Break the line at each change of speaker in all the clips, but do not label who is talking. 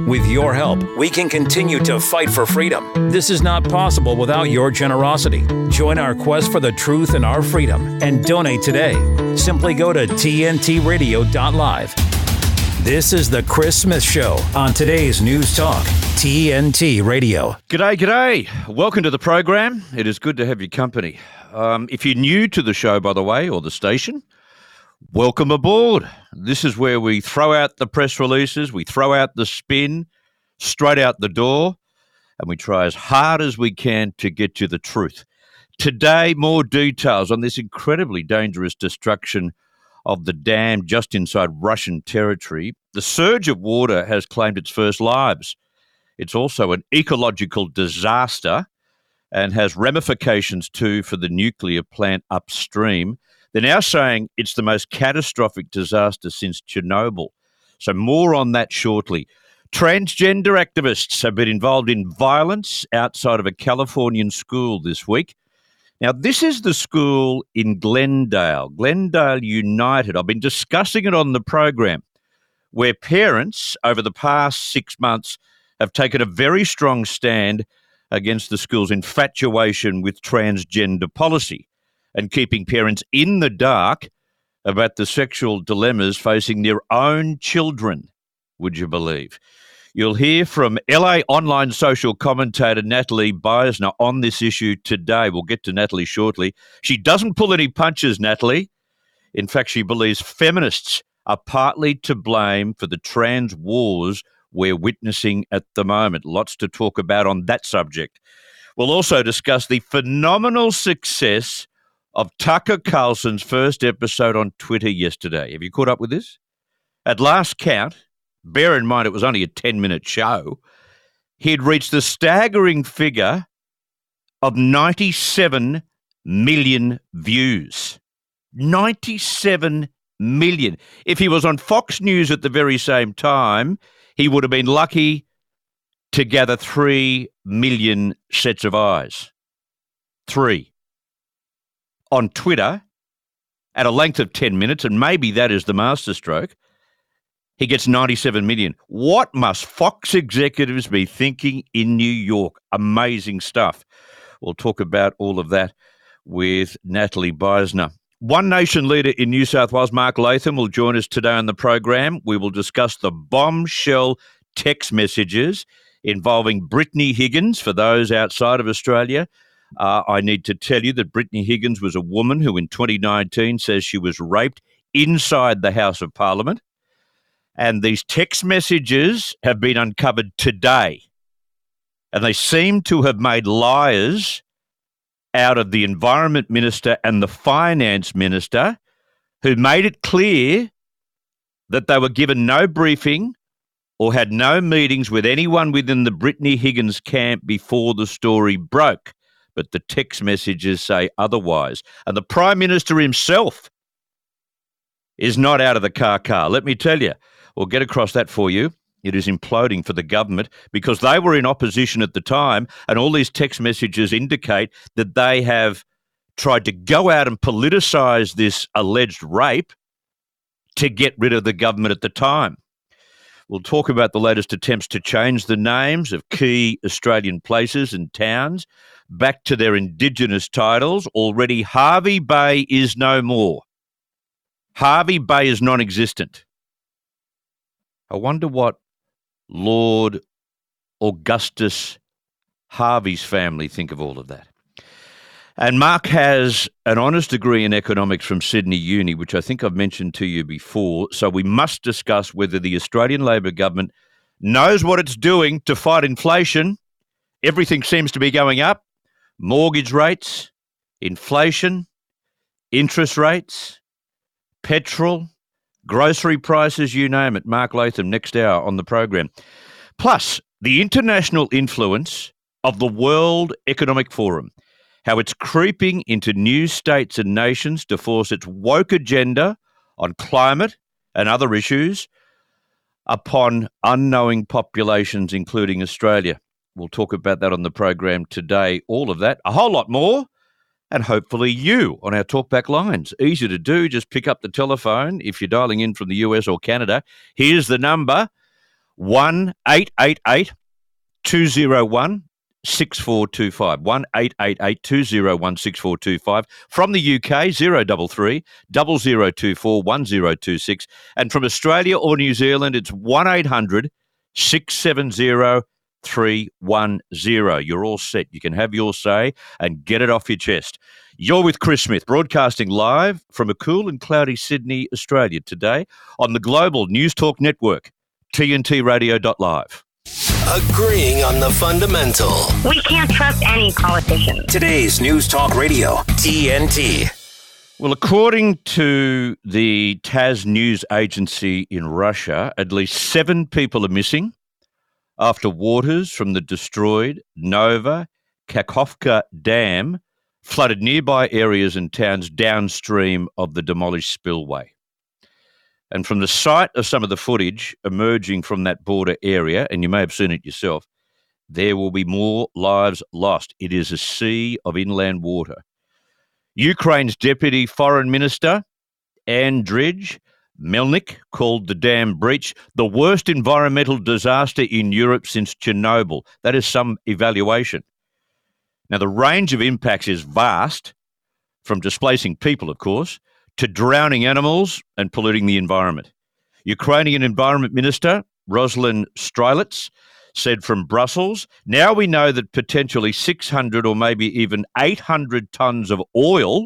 With your help, we can continue to fight for freedom. This is not possible without your generosity. Join our quest for the truth and our freedom and donate today. Simply go to tntradio.live. This is the Chris Smith Show on today's News Talk, TNT Radio.
G'day. Welcome to the program. It is good to have your company. If you're new to the show, by the way, or the station, welcome aboard. This is where we throw out the press releases, we throw out the spin, straight out the door, and we try as hard as we can to get you the truth. Today, more details on this incredibly dangerous destruction of the dam just inside Russian territory. The surge of water has claimed its first lives. It's also an ecological disaster and has ramifications too for the nuclear plant upstream. They're now saying it's the most catastrophic disaster since Chernobyl. So more on that shortly. Transgender activists have been involved in violence outside of a Californian school this week. Now, this is the school in Glendale United. I've been discussing it on the program, where parents over the past 6 months have taken a very strong stand against the school's infatuation with transgender policy and keeping parents in the dark about the sexual dilemmas facing their own children, would you believe? You'll hear from LA online social commentator Natalie Beisner on this issue today. We'll get to Natalie shortly. She doesn't pull any punches, Natalie. In fact, she believes feminists are partly to blame for the trans wars we're witnessing at the moment. Lots to talk about on that subject. We'll also discuss the phenomenal success of Tucker Carlson's first episode on Twitter yesterday. Have you caught up with this? At last count, bear in mind it was only a 10-minute show, he'd reached the staggering figure of 97 million views. 97 million. If he was on Fox News at the very same time, he would have been lucky to gather 3 million sets of eyes. 3. On Twitter, at a length of 10 minutes, and maybe that is the masterstroke, he gets 97 million. What must Fox executives be thinking in New York? Amazing stuff. We'll talk about all of that with Natalie Beisner. One Nation leader in New South Wales, Mark Latham, will join us today on the program. We will discuss the bombshell text messages involving Brittany Higgins for those outside of Australia. I need to tell you that Brittany Higgins was a woman who in 2019 says she was raped inside the House of Parliament. And these text messages have been uncovered today. And they seem to have made liars out of the Environment Minister and the Finance Minister, who made it clear that they were given no briefing or had no meetings with anyone within the Brittany Higgins camp before the story broke. But the text messages say otherwise. And the Prime Minister himself is not out of the car. Let me tell you. We'll get across that for you. It is imploding for the government because they were in opposition at the time, and all these text messages indicate that they have tried to go out and politicise this alleged rape to get rid of the government at the time. We'll talk about the latest attempts to change the names of key Australian places and towns back to their Indigenous titles. Already, Hervey Bay is no more. Hervey Bay is non-existent. I wonder what Lord Augustus Hervey's family think of all of that. And Mark has an honours degree in economics from Sydney Uni, which I think I've mentioned to you before. So we must discuss whether the Australian Labor government knows what it's doing to fight inflation. Everything seems to be going up. Mortgage rates, inflation, interest rates, petrol, grocery prices, you name it. Mark Latham, next hour on the program. Plus, the international influence of the World Economic Forum, how it's creeping into new states and nations to force its woke agenda on climate and other issues upon unknowing populations, including Australia. We'll talk about that on the program today. All of that, a whole lot more, and hopefully you on our talkback lines. Easy to do. Just pick up the telephone if you're dialing in from the US or Canada. Here's the number, 1-888-201-6425. 1-888-201-6425. From the UK, 033 0024 1026. And from Australia or New Zealand, it's 1-800-670-310. You're all set. You can have your say and get it off your chest. You're with Chris Smith, broadcasting live from a cool and cloudy Sydney, Australia today on the Global News Talk Network, tntradio.live.
Agreeing on the fundamental.
We can't trust any politician.
Today's News Talk Radio, TNT.
Well, according to the TASS news agency in Russia, at least 7 people are missing after waters from the destroyed Nova Kakhovka Dam flooded nearby areas and towns downstream of the demolished spillway. And from the sight of some of the footage emerging from that border area, and you may have seen it yourself, there will be more lives lost. It is a sea of inland water. Ukraine's Deputy Foreign Minister, Andriy Melnik, called the dam breach the worst environmental disaster in Europe since Chernobyl. That is some evaluation. Now, the range of impacts is vast, from displacing people, of course, to drowning animals and polluting the environment. Ukrainian Environment Minister Ruslan Strelets said from Brussels, now we know that potentially 600 or maybe even 800 tonnes of oil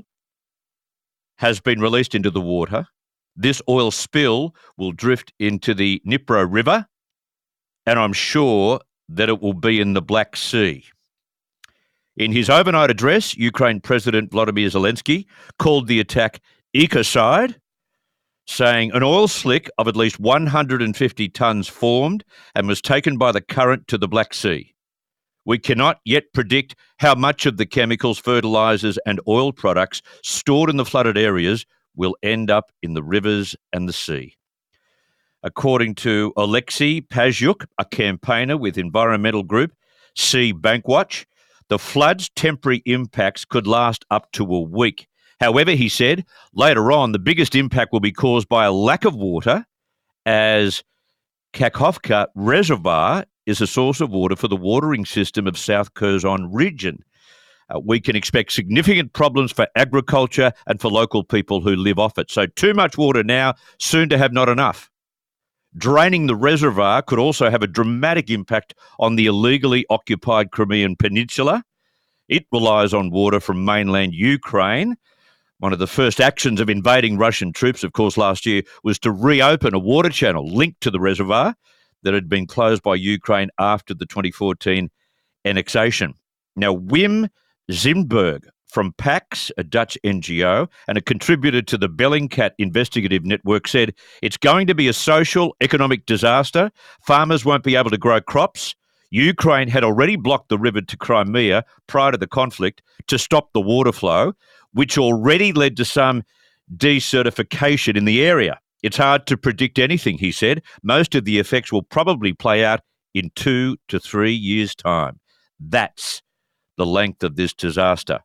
has been released into the water. This oil spill will drift into the Dnipro River, and I'm sure that it will be in the Black Sea. In his overnight address, Ukraine President Volodymyr Zelensky called the attack ecocide, saying an oil slick of at least 150 tonnes formed and was taken by the current to the Black Sea. We cannot yet predict how much of the chemicals, fertilisers and oil products stored in the flooded areas will end up in the rivers and the sea. According to Alexei Pazyuk, a campaigner with environmental group Sea Bankwatch, the flood's temporary impacts could last up to a week. However, he said, later on, the biggest impact will be caused by a lack of water, as Kakhovka Reservoir is a source of water for the watering system of South Kherson region. We can expect significant problems for agriculture and for local people who live off it. So too much water now, soon to have not enough. Draining the reservoir could also have a dramatic impact on the illegally occupied Crimean Peninsula. It relies on water from mainland Ukraine. One of the first actions of invading Russian troops, of course, last year was to reopen a water channel linked to the reservoir that had been closed by Ukraine after the 2014 annexation. Now, Wim Zimberg from PAX, a Dutch NGO, and a contributor to the Bellingcat Investigative Network, said it's going to be a social, economic disaster. Farmers won't be able to grow crops. Ukraine had already blocked the river to Crimea prior to the conflict to stop the water flow, which already led to some desertification in the area. It's hard to predict anything, he said. Most of the effects will probably play out in 2 to 3 years' time. That's the length of this disaster.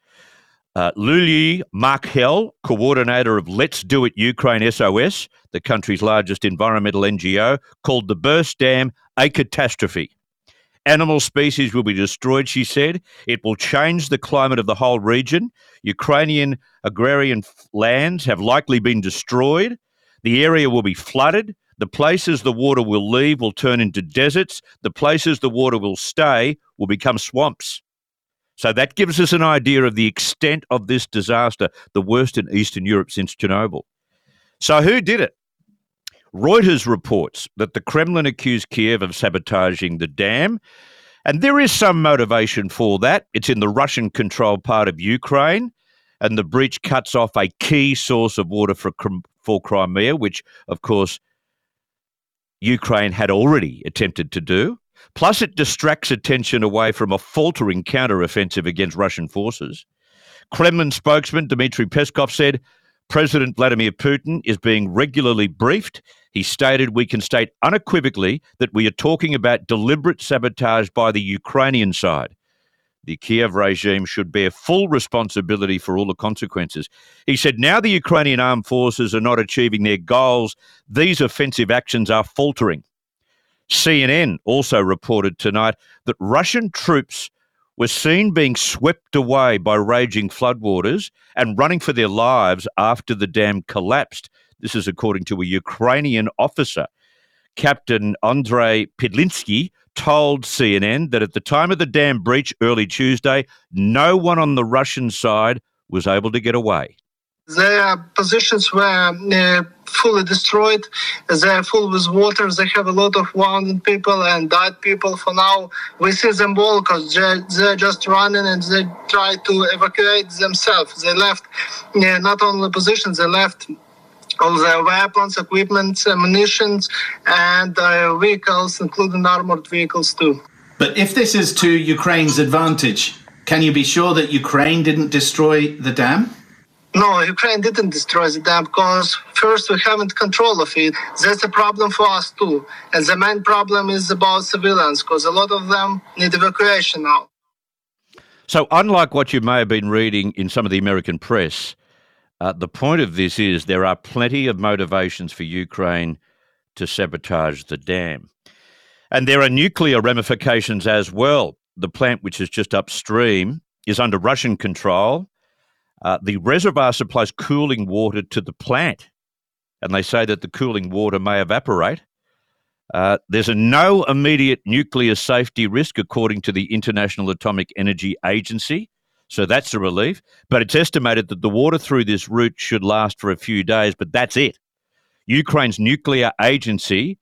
Luli Markhel, coordinator of Let's Do It Ukraine SOS, the country's largest environmental NGO, called the burst dam a catastrophe. Animal species will be destroyed, she said. It will change the climate of the whole region. Ukrainian agrarian lands have likely been destroyed. The area will be flooded. The places the water will leave will turn into deserts. The places the water will stay will become swamps. So that gives us an idea of the extent of this disaster, the worst in Eastern Europe since Chernobyl. So who did it? Reuters reports that the Kremlin accused Kiev of sabotaging the dam, and there is some motivation for that. It's in the Russian-controlled part of Ukraine, and the breach cuts off a key source of water for Crimea, which, of course, Ukraine had already attempted to do. Plus, it distracts attention away from a faltering counter-offensive against Russian forces. Kremlin spokesman Dmitry Peskov said, President Vladimir Putin is being regularly briefed. He stated, we can state unequivocally that we are talking about deliberate sabotage by the Ukrainian side. The Kiev regime should bear full responsibility for all the consequences. He said, now the Ukrainian armed forces are not achieving their goals. These offensive actions are faltering. CNN also reported tonight that Russian troops were seen being swept away by raging floodwaters and running for their lives after the dam collapsed. This is according to a Ukrainian officer. Captain Andrei Pidlinsky told CNN that at the time of the dam breach early Tuesday, no one on the Russian side was able to get away.
Their positions were fully destroyed. They're full with water. They have a lot of wounded people and died people. For now, we see them all because they're just running and they try to evacuate themselves. They left not only positions, they left all their weapons, equipment, munitions, and vehicles, including armored vehicles too.
But if this is to Ukraine's advantage, can you be sure that Ukraine didn't destroy the dam?
No, Ukraine didn't destroy the dam because first we haven't control of it. That's a problem for us too. And the main problem is about civilians because a lot of them need evacuation now.
So unlike what you may have been reading in some of the American press, the point of this is there are plenty of motivations for Ukraine to sabotage the dam. And there are nuclear ramifications as well. The plant, which is just upstream, is under Russian control. The reservoir supplies cooling water to the plant, and they say that the cooling water may evaporate. There's no immediate nuclear safety risk, according to the International Atomic Energy Agency, so that's a relief. But it's estimated that the water through this route should last for a few days, but that's it. Ukraine's nuclear agency,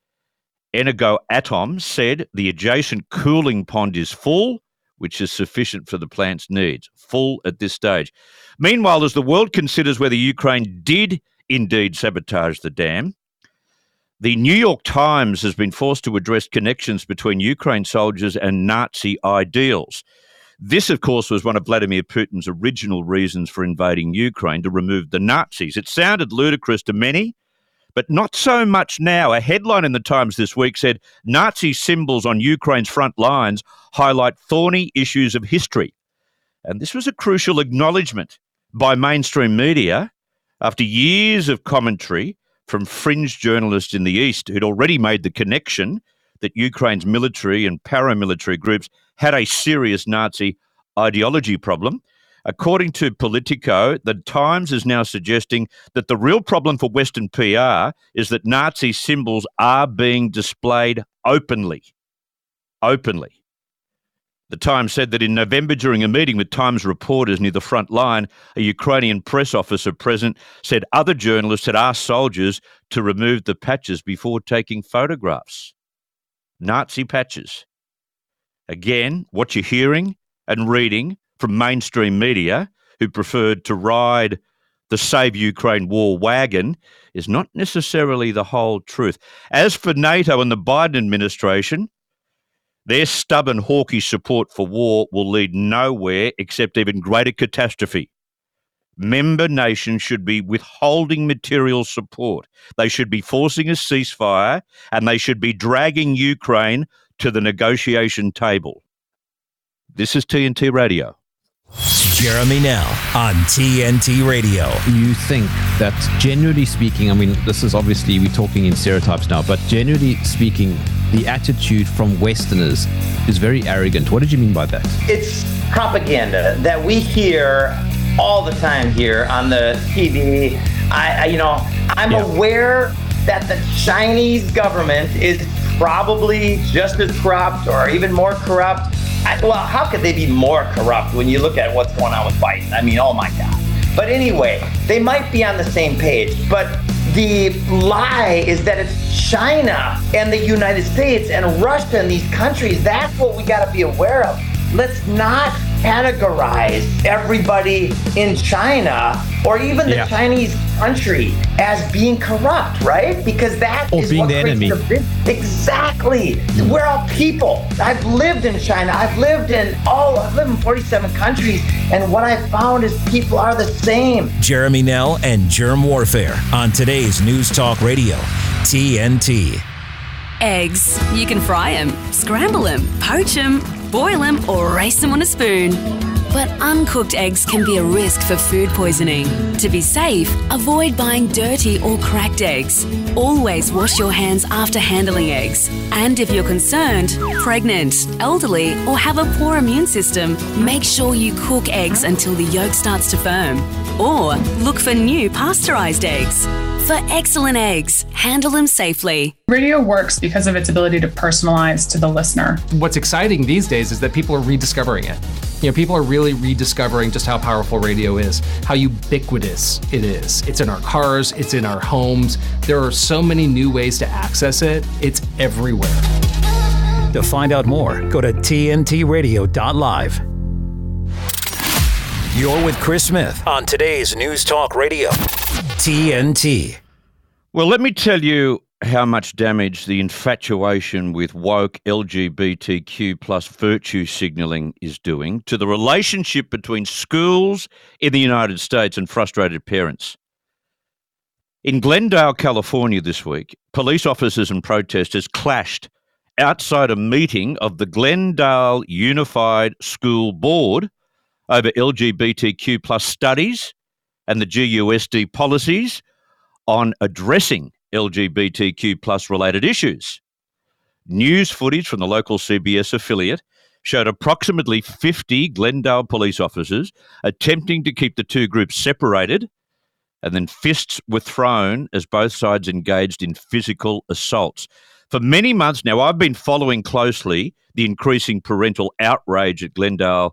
Energoatom, said the adjacent cooling pond is full, which is sufficient for the plant's needs, full at this stage. Meanwhile, as the world considers whether Ukraine did indeed sabotage the dam, the New York Times has been forced to address connections between Ukraine soldiers and Nazi ideals. This, of course, was one of Vladimir Putin's original reasons for invading Ukraine, to remove the Nazis. It sounded ludicrous to many, but not so much now. A headline in the Times this week said, Nazi symbols on Ukraine's front lines highlight thorny issues of history. And this was a crucial acknowledgement by mainstream media after years of commentary from fringe journalists in the East who'd already made the connection that Ukraine's military and paramilitary groups had a serious Nazi ideology problem. According to Politico, the Times is now suggesting that the real problem for Western PR is that Nazi symbols are being displayed openly. Openly. The Times said that in November, during a meeting with Times reporters near the front line, a Ukrainian press officer present said other journalists had asked soldiers to remove the patches before taking photographs. Nazi patches. Again, what you're hearing and reading from mainstream media who preferred to ride the Save Ukraine war wagon is not necessarily the whole truth. As for NATO and the Biden administration, their stubborn, hawkish support for war will lead nowhere except even greater catastrophe. Member nations should be withholding material support. They should be forcing a ceasefire, and they should be dragging Ukraine to the negotiation table. This is TNT Radio.
Jeremy Nell on TNT Radio.
You think that, generally speaking, I mean, this is obviously, we're talking in stereotypes now, but generally speaking, the attitude from Westerners is very arrogant. What did you mean by that?
It's propaganda that we hear all the time here on the TV. I'm aware that the Chinese government is probably just as corrupt or even more corrupt. Well, how could they be more corrupt when you look at what's going on with Biden? I mean, oh my God. But anyway, they might be on the same page, but the lie is that it's China and the United States and Russia and these countries. That's what we got to be aware of. Let's not categorize everybody in China or even the Chinese country as being corrupt, right? Because that is what creates the enemy. Exactly. We're all people. I've lived in China. I've lived in 47 countries, and what I've found is people are the same.
Jeremy Nell and Germ Warfare on today's News Talk Radio, TNT.
Eggs. You can fry them, scramble them, poach them, boil them, or race them on a spoon. But uncooked eggs can be a risk for food poisoning. To be safe, avoid buying dirty or cracked eggs. Always wash your hands after handling eggs. And if you're concerned, pregnant, elderly, or have a poor immune system, make sure you cook eggs until the yolk starts to firm. Or look for new pasteurized eggs. For excellent eggs, handle them safely.
Radio works because of its ability to personalize to the listener.
What's exciting these days is that people are rediscovering it. People are really rediscovering just how powerful radio is, how ubiquitous it is. It's in our cars, it's in our homes. There are so many new ways to access it. It's everywhere.
To find out more, go to tntradio.live. You're with Chris Smith on today's News Talk Radio, TNT.
Well, let me tell you how much damage the infatuation with woke LGBTQ plus virtue signalling is doing to the relationship between schools in the United States and frustrated parents. In Glendale, California this week, police officers and protesters clashed outside a meeting of the Glendale Unified School Board over LGBTQ plus studies and the GUSD policies on addressing LGBTQ plus related issues. News footage from the local CBS affiliate showed approximately 50 Glendale police officers attempting to keep the two groups separated, and then fists were thrown as both sides engaged in physical assaults. For many months now, I've been following closely the increasing parental outrage at Glendale.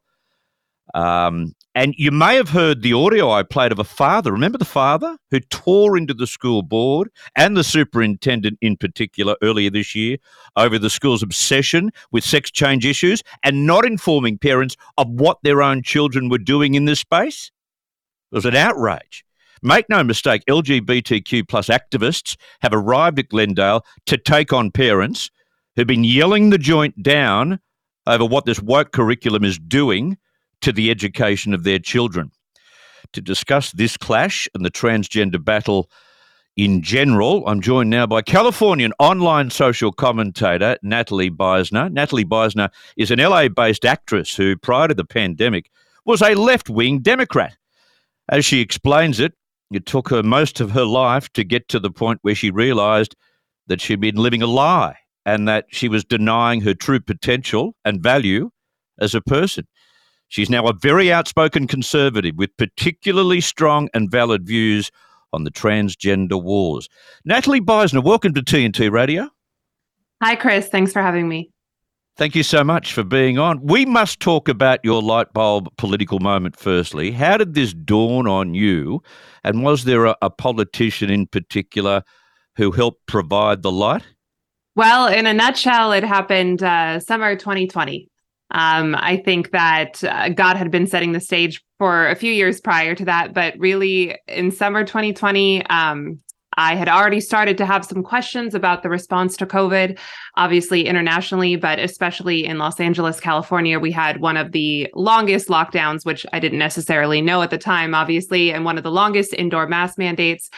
And you may have heard the audio I played of a father. Remember the father who tore into the school board and the superintendent in particular earlier this year over the school's obsession with sex change issues and not informing parents of what their own children were doing in this space? It was an outrage. Make no mistake, LGBTQ plus activists have arrived at Glendale to take on parents who've been yelling the joint down over what this woke curriculum is doing to the education of their children. To discuss this clash and the transgender battle in general, I'm joined now by Californian online social commentator Natalie Beisner. Natalie Beisner is an LA-based actress who, prior to the pandemic, was a left-wing Democrat. As she explains it, it took her most of her life to get to the point where she realised that she'd been living a lie and that she was denying her true potential and value as a person. She's now a very outspoken conservative with particularly strong and valid views on the transgender wars. Natalie Beisner, welcome to TNT Radio.
Hi, Chris. Thanks for having me.
Thank you so much for being on. We must talk about your light bulb political moment firstly. How did this dawn on you? And was there a politician in particular who helped provide the light?
Well, in a nutshell, it happened summer 2020. I think that God had been setting the stage for a few years prior to that, but really in summer 2020, I had already started to have some questions about the response to COVID, obviously internationally, but especially in Los Angeles, California. We had one of the longest lockdowns, which I didn't necessarily know at the time, obviously, and one of the longest indoor mask mandates.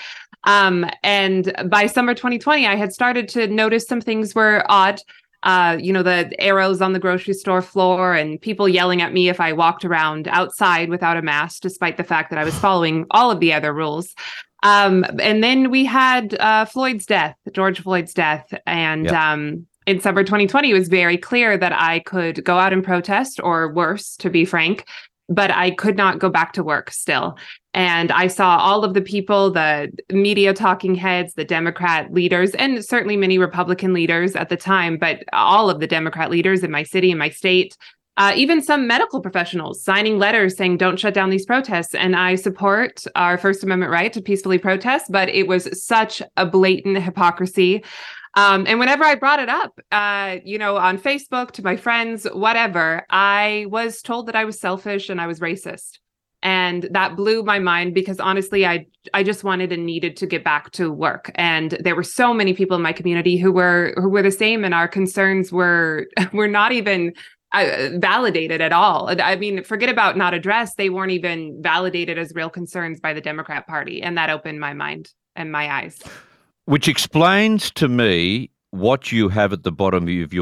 And by summer 2020, I had started to notice some things were odd. The arrows on the grocery store floor and people yelling at me if I walked around outside without a mask, despite the fact that I was following all of the other rules. And then we had George Floyd's death. And in summer 2020, it was very clear that I could go out and protest, or worse, to be frank, but I could not go back to work still. And I saw all of the people, the media talking heads, the Democrat leaders, and certainly many Republican leaders at the time, but all of the Democrat leaders in my city, in my state, even some medical professionals signing letters saying, don't shut down these protests. And I support our First Amendment right to peacefully protest, but it was such a blatant hypocrisy. And whenever I brought it up, on Facebook to my friends, whatever, I was told that I was selfish and I was racist. And that blew my mind because honestly, I just wanted and needed to get back to work. And there were so many people in my community who were the same, and our concerns were not even validated at all. I mean, forget about not addressed. They weren't even validated as real concerns by the Democrat Party. And that opened my mind and my eyes.
Which explains to me what you have at the bottom of your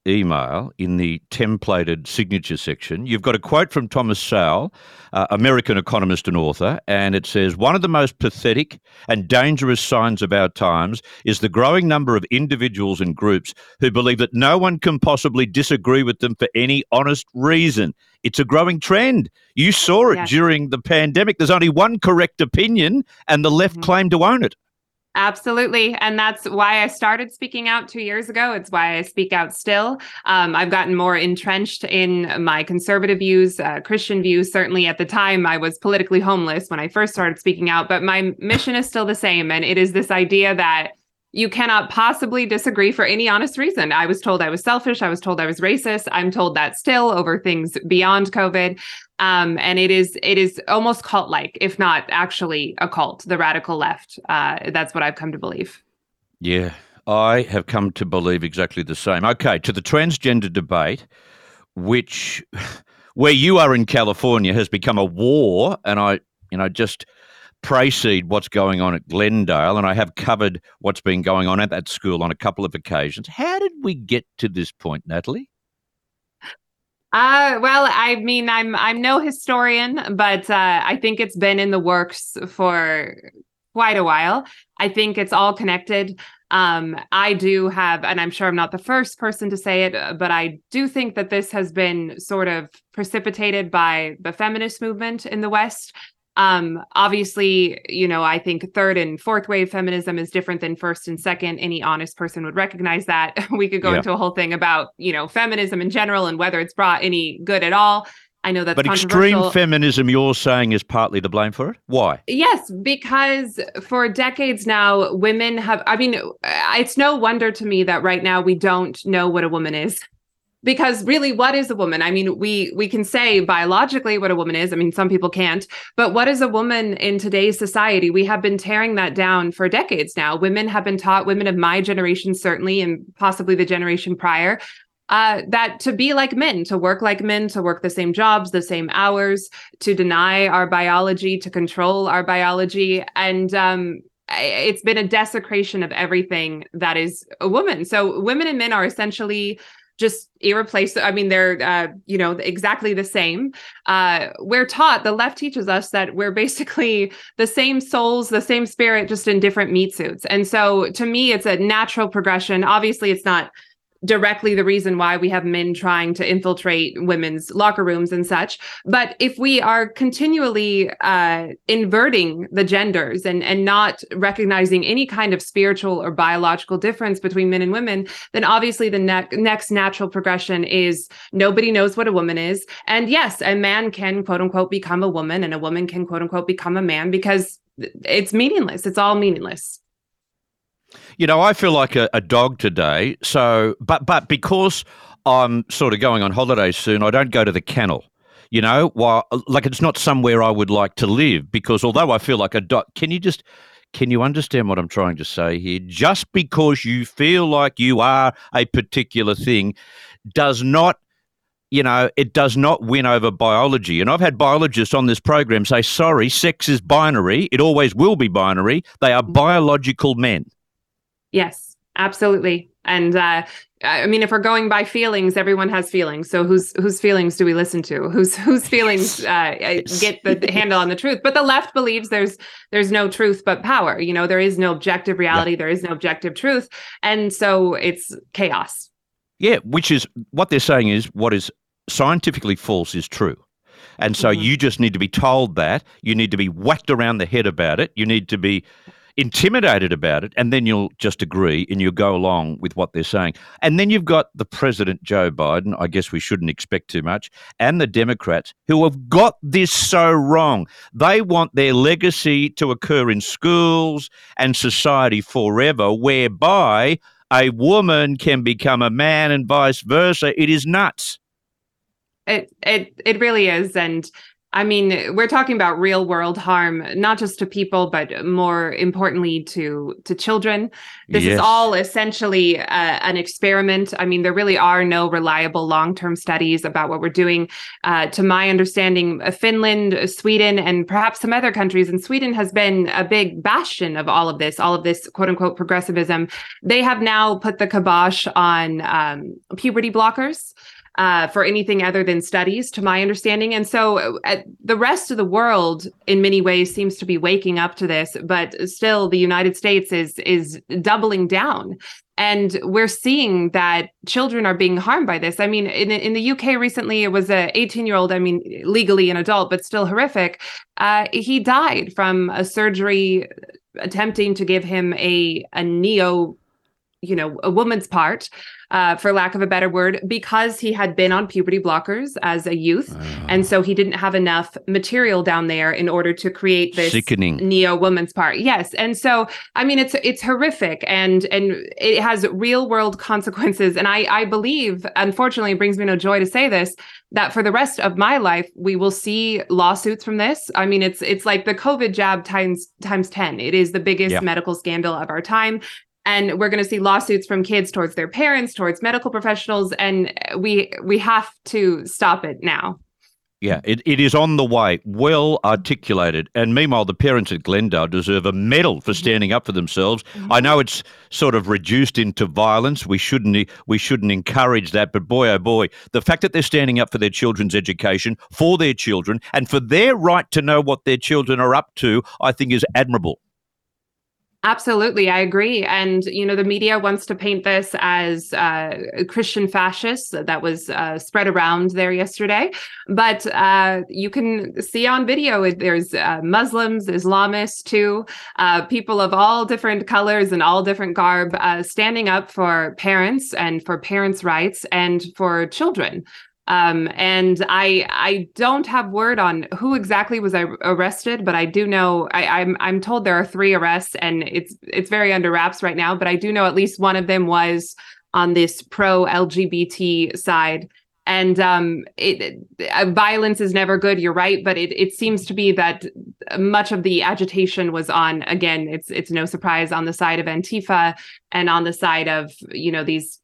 email in the templated signature section, you've got a quote from Thomas Sowell, American economist and author, and it says, "One of the most pathetic and dangerous signs of our times is the growing number of individuals and groups who believe that no one can possibly disagree with them for any honest reason. It's a growing trend. You saw it during the pandemic. There's only one correct opinion, and the left claim to own it."
Absolutely. And that's why I started speaking out 2 years ago. It's why I speak out still. I've gotten more entrenched in my conservative views, Christian views. Certainly at the time, I was politically homeless when I first started speaking out, but my mission is still the same. And it is this idea that you cannot possibly disagree for any honest reason. I was told I was selfish. I was told I was racist. I'm told that still over things beyond COVID. And it is almost cult-like, if not actually a cult, the radical left. That's what I've come to believe.
Yeah, I have come to believe exactly the same. Okay, to the transgender debate, which, where you are in California, has become a war, and I just precede what's going on at Glendale, and I have covered what's been going on at that school on a couple of occasions. How did we get to this point, Natalie?
Well, I mean, I'm no historian, but I think it's been in the works for quite a while. I think it's all connected. I do have, and I'm sure I'm not the first person to say it, but I do think that this has been sort of precipitated by the feminist movement in the West. Obviously, I think third and fourth wave feminism is different than first and second. Any honest person would recognize that. We could go into a whole thing about, feminism in general and whether it's brought any good at all. I know that's
But extreme feminism, you're saying, is partly to blame for it? Why?
Yes, because for decades now, women have, it's no wonder to me that right now we don't know what a woman is. Because really, what is a woman? I mean, we can say biologically what a woman is. I mean, some people can't. But what is a woman in today's society? We have been tearing that down for decades now. Women have been taught, women of my generation, certainly, and possibly the generation prior, that to be like men, to work like men, to work the same jobs, the same hours, to deny our biology, to control our biology. And it's been a desecration of everything that is a woman. So women and men are essentially just irreplaceable. I mean, they're, exactly the same. We're taught, the left teaches us that we're basically the same souls, the same spirit, just in different meat suits. And so to me, it's a natural progression. Obviously, it's not directly the reason why we have men trying to infiltrate women's locker rooms and such. But if we are continually inverting the genders and not recognizing any kind of spiritual or biological difference between men and women, then obviously the next natural progression is nobody knows what a woman is. And yes, a man can, quote unquote, become a woman, and a woman can, quote unquote, become a man, because it's meaningless. It's all meaningless.
I feel like a dog today. So, but because I'm sort of going on holiday soon, I don't go to the kennel. It's not somewhere I would like to live, because although I feel like a dog, can you understand what I'm trying to say here? Just because you feel like you are a particular thing does not, it does not win over biology. And I've had biologists on this program say, sorry, sex is binary. It always will be binary. They are biological men.
Yes, absolutely. And if we're going by feelings, everyone has feelings. So whose feelings do we listen to? Whose feelings get the handle on the truth? But the left believes there's no truth but power. There is no objective reality. Yeah. There is no objective truth. And so it's chaos. Yeah,
which is what they're saying is what is scientifically false is true. And so you just need to be told that. You need to be whacked around the head about it. You need to be intimidated about it, and then you'll just agree and you'll go along with what they're saying. And then you've got the President Joe Biden, I guess we shouldn't expect too much, and the Democrats who have got this so wrong. They want their legacy to occur in schools and society forever, whereby a woman can become a man and vice versa. It is nuts.
It really is. And I mean, we're talking about real world harm, not just to people, but more importantly to children. This is all essentially an experiment. I mean, there really are no reliable long-term studies about what we're doing. To my understanding, Finland, Sweden, and perhaps some other countries, and Sweden has been a big bastion of all of this quote unquote progressivism. They have now put the kibosh on puberty blockers. For anything other than studies, to my understanding. And so the rest of the world, in many ways, seems to be waking up to this, but still the United States is doubling down. And we're seeing that children are being harmed by this. I mean, in the UK recently, it was a 18-year-old, I mean, legally an adult, but still horrific. He died from a surgery attempting to give him a woman's part, for lack of a better word, because he had been on puberty blockers as a youth. And so he didn't have enough material down there in order to create this
sickening
neo-woman's part. Yes. And so, I mean, it's horrific and it has real world consequences. And I believe, unfortunately, it brings me no joy to say this, that for the rest of my life, we will see lawsuits from this. I mean, it's like the COVID jab times 10. It is the biggest medical scandal of our time. And we're going to see lawsuits from kids towards their parents, towards medical professionals, and we have to stop it now.
Yeah, it is on the way, well articulated. And meanwhile, the parents at Glendale deserve a medal for standing up for themselves. I know it's sort of reduced into violence. We shouldn't encourage that. But boy, oh boy, the fact that they're standing up for their children's education, for their children, and for their right to know what their children are up to, I think is admirable.
Absolutely, I agree. And, the media wants to paint this as Christian fascists. That was spread around there yesterday. But you can see on video, there's Muslims, Islamists too, people of all different colors and all different garb standing up for parents and for parents' rights and for children. And I don't have word on who exactly was arrested, but I do know I'm told there are 3 arrests, and it's very under wraps right now. But I do know at least one of them was on this pro-LGBT side. And violence is never good. You're right, but it seems to be that much of the agitation was on, again, it's no surprise, on the side of Antifa and on the side of these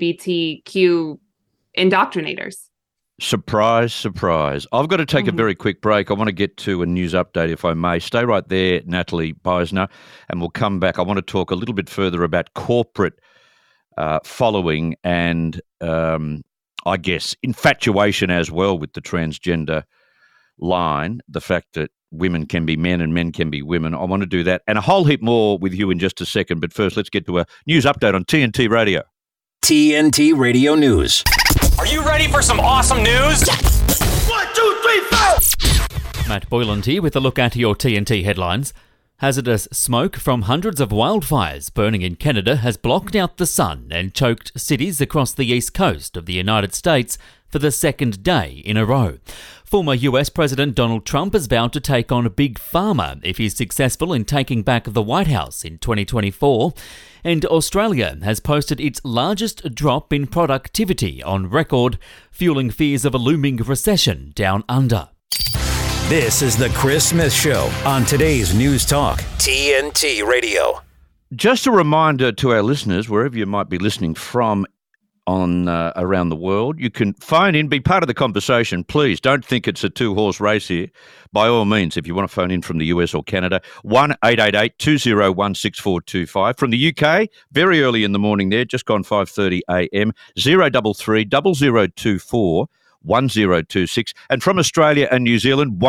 LGBTQ indoctrinators.
Surprise, surprise. I've got to take a very quick break. I want to get to a news update, if I may. Stay right there, Natalie Beisner, and we'll come back. I want to talk a little bit further about corporate following and, I guess, infatuation as well with the transgender line, the fact that women can be men and men can be women. I want to do that and a whole heap more with you in just a second. But first, let's get to a news update on TNT Radio.
TNT Radio News.
Are you ready for some awesome news? 1, 2, 3, 4!
Matt Boyland here with a look at your TNT headlines. Hazardous smoke from hundreds of wildfires burning in Canada has blocked out the sun and choked cities across the east coast of the United States for the second day in a row. Former US President Donald Trump has vowed to take on Big Pharma if he's successful in taking back the White House in 2024. And Australia has posted its largest drop in productivity on record, fueling fears of a looming recession down under.
This is the Chris Smith Show on today's News Talk, TNT Radio.
Just a reminder to our listeners, wherever you might be listening from on around the world, you can phone in, be part of the conversation. Please don't think it's a 2-horse race here. By all means, if you want to phone in from the US or Canada, 1-888-201-6425. From the UK, very early in the morning there, just gone 5:30 a.m, 033 0024 1026. And from Australia and New Zealand,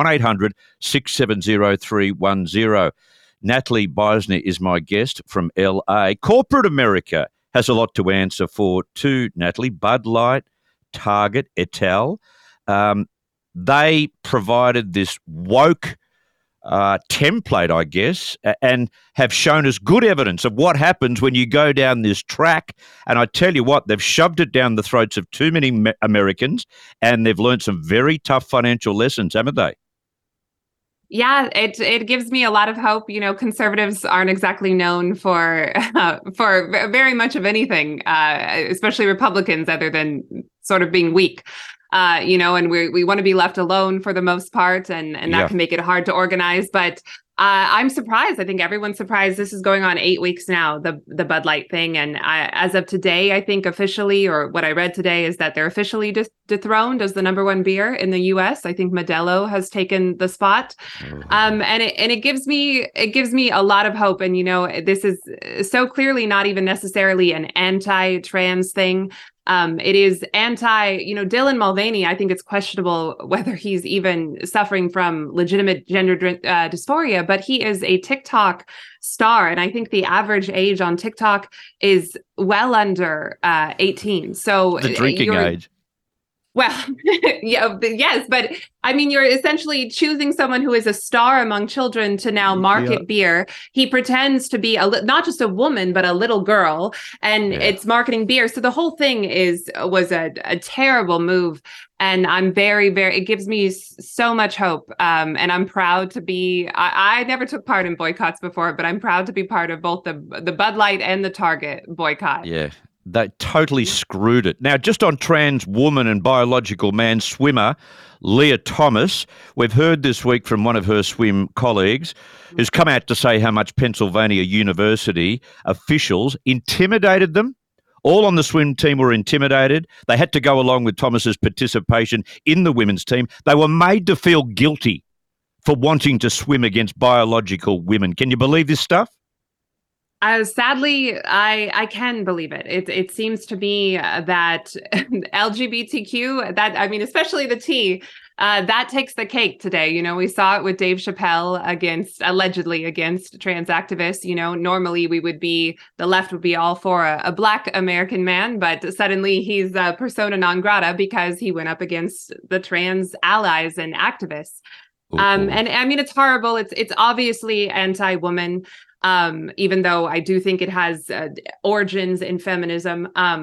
1-800-670-310. Natalie Beisner is my guest from LA. Corporate America has a lot to answer for too, Natalie. Bud Light, Target, et al. They provided this woke template, I guess, and have shown us good evidence of what happens when you go down this track. And I tell you what, they've shoved it down the throats of too many Americans, and they've learned some very tough financial lessons, haven't they?
Yeah, it gives me a lot of hope. Conservatives aren't exactly known for very much of anything, especially Republicans, other than sort of being weak. and we want to be left alone for the most part, and that can make it hard to organize. But I'm surprised. I think everyone's surprised. This is going on 8 weeks now, the Bud Light thing. And as of today, I think officially, or what I read today, is that they're officially dethroned as the number one beer in the U.S. I think Modelo has taken the spot. And it gives me a lot of hope. And, this is so clearly not even necessarily an anti-trans thing. It is Dylan Mulvaney. I think it's questionable whether he's even suffering from legitimate gender dysphoria, but he is a TikTok star. And I think the average age on TikTok is well under 18. So
the drinking age.
Well, yes, but I mean, you're essentially choosing someone who is a star among children to now market beer. He pretends to be not just a woman, but a little girl, and it's marketing beer. So the whole thing was a terrible move. And I'm very, very, it gives me so much hope. And I'm proud to be, I never took part in boycotts before, but I'm proud to be part of both the Bud Light and the Target boycott.
Yeah. They totally screwed it. Now, just on trans woman and biological man swimmer Lia Thomas, we've heard this week from one of her swim colleagues who's come out to say how much Pennsylvania University officials intimidated them. All on the swim team were intimidated. They had to go along with Thomas's participation in the women's team. They were made to feel guilty for wanting to swim against biological women. Can you believe this stuff?
Sadly, I can believe it. It seems to me that LGBTQ, especially the T, that takes the cake today. We saw it with Dave Chappelle allegedly against trans activists. Normally the left would be all for a Black American man, but suddenly he's a persona non grata because he went up against the trans allies and activists. And I mean, it's horrible. It's obviously anti-woman. Even though I do think it has origins in feminism,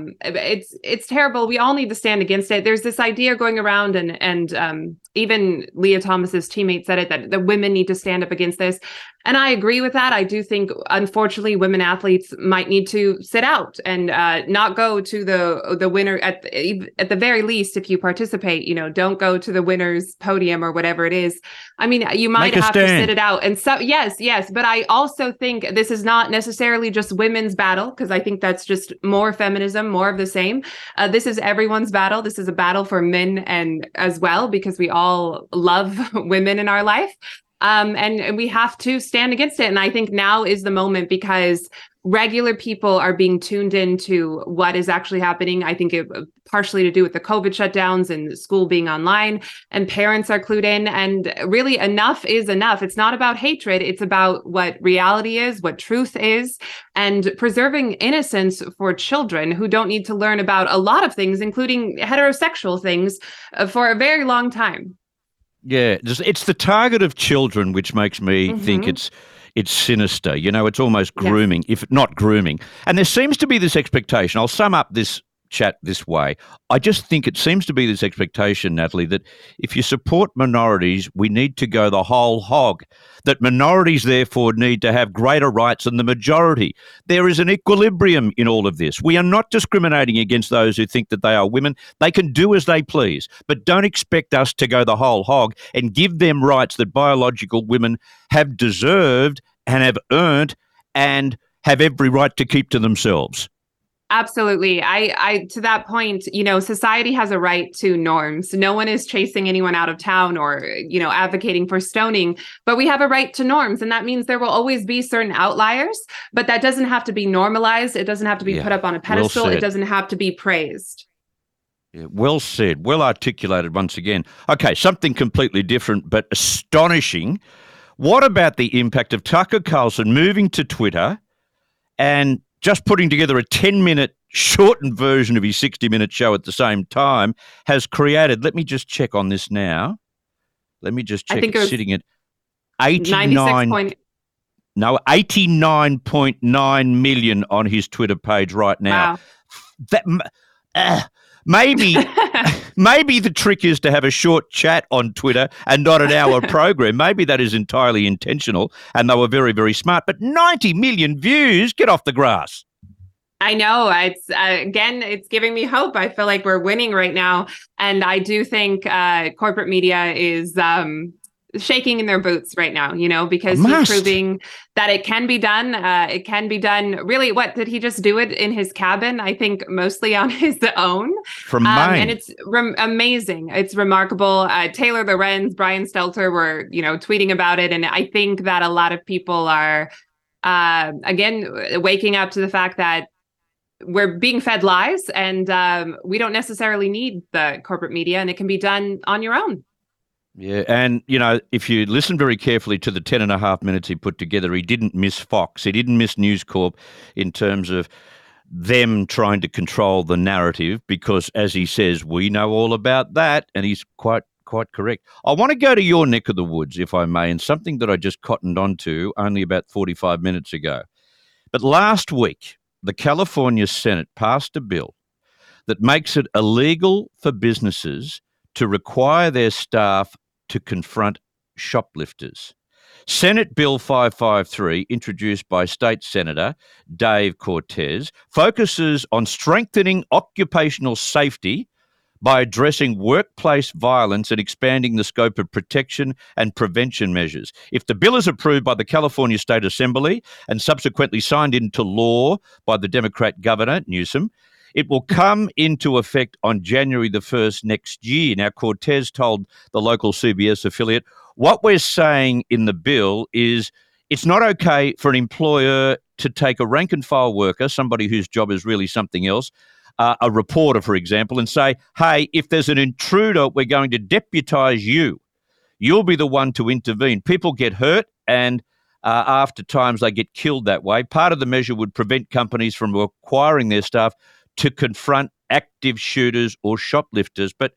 it's terrible. We all need to stand against it. There's this idea going around, and even Lia Thomas's teammate said it, that the women need to stand up against this. And I agree with that. I do think, unfortunately, women athletes might need to sit out and not go to the winner at the very least. If you participate, don't go to the winner's podium or whatever it is. I mean, you might have to sit it out. And so, yes. But I also think this is not necessarily just women's battle, because I think that's just more feminism, more of the same. This is everyone's battle. This is a battle for men and as well, because we all love women in our life. And we have to stand against it. And I think now is the moment, because regular people are being tuned into what is actually happening. I think it partially to do with the COVID shutdowns and school being online, and parents are clued in. And really, enough is enough. It's not about hatred. It's about what reality is, what truth is, and preserving innocence for children who don't need to learn about a lot of things, including heterosexual things, for a very long time.
Yeah, it's the target of children which makes me think it's sinister. It's almost grooming, if not grooming. And there seems to be this expectation. I'll sum up this chat this way. I just think it seems to be this expectation, Natalie, that if you support minorities, we need to go the whole hog, that minorities therefore need to have greater rights than the majority. There is an equilibrium in all of this. We are not discriminating against those who think that they are women. They can do as they please, but don't expect us to go the whole hog and give them rights that biological women have deserved and have earned and have every right to keep to themselves.
Absolutely. I to that point, society has a right to norms. No one is chasing anyone out of town or, advocating for stoning, but we have a right to norms. And that means there will always be certain outliers, but that doesn't have to be normalized. It doesn't have to be put up on a pedestal. It doesn't have to be praised.
Yeah, well said. Well articulated once again. Okay, something completely different, but astonishing. What about the impact of Tucker Carlson moving to Twitter and just putting together a 10-minute shortened version of his 60-minute show at the same time has created, let me just check on this now. Let me just check. It's sitting at 89.9 million on his Twitter page right now. Wow. Maybe the trick is to have a short chat on Twitter and not an hour program. Maybe that is entirely intentional and they were very, very smart. But 90 million views, get off the grass.
I know. It's again, it's giving me hope. I feel like we're winning right now. And I do think corporate media is shaking in their boots right now, because he's proving that it can be done. It can be done. Really, what did he just do it in his cabin? I think mostly on his own.
From Maine.
And it's amazing. It's remarkable. Taylor Lorenz, Brian Stelter were, tweeting about it. And I think that a lot of people are, again, waking up to the fact that we're being fed lies and we don't necessarily need the corporate media, and it can be done on your own.
Yeah, and, if you listen very carefully to the 10.5 minutes he put together, he didn't miss Fox. He didn't miss News Corp in terms of them trying to control the narrative because, as he says, we know all about that, and he's quite correct. I want to go to your neck of the woods, if I may, and something that I just cottoned onto only about 45 minutes ago. But last week, the California Senate passed a bill that makes it illegal for businesses to require their staff to confront shoplifters. Senate Bill 553, introduced by State Senator Dave Cortez, focuses on strengthening occupational safety by addressing workplace violence and expanding the scope of protection and prevention measures. If the bill is approved by the California State Assembly and subsequently signed into law by the Democrat Governor Newsom, it will come into effect on January the 1st next year. Now, Cortez told the local CBS affiliate, what we're saying in the bill is it's not okay for an employer to take a rank-and-file worker, somebody whose job is really something else, a reporter, for example, and say, hey, if there's an intruder, we're going to deputise you. You'll be the one to intervene. People get hurt and after times they get killed that way. Part of the measure would prevent companies from requiring their staff to confront active shooters or shoplifters. But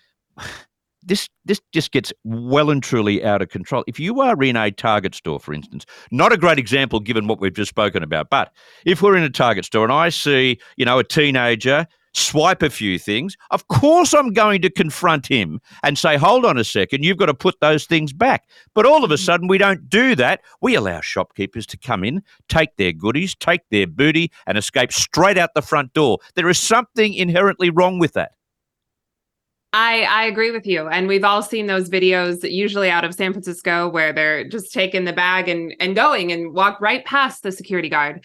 this just gets well and truly out of control. If you are in a Target store, for instance, not a great example given what we've just spoken about, but if we're in a Target store and I see, a teenager swipe a few things, of course I'm going to confront him and say, hold on a second, you've got to put those things back. But all of a sudden we don't do that. We allow shopkeepers to come in, take their goodies, take their booty and escape straight out the front door. There is something inherently wrong with that.
I agree with you. And we've all seen those videos, usually out of San Francisco, where they're just taking the bag and going and walk right past the security guard.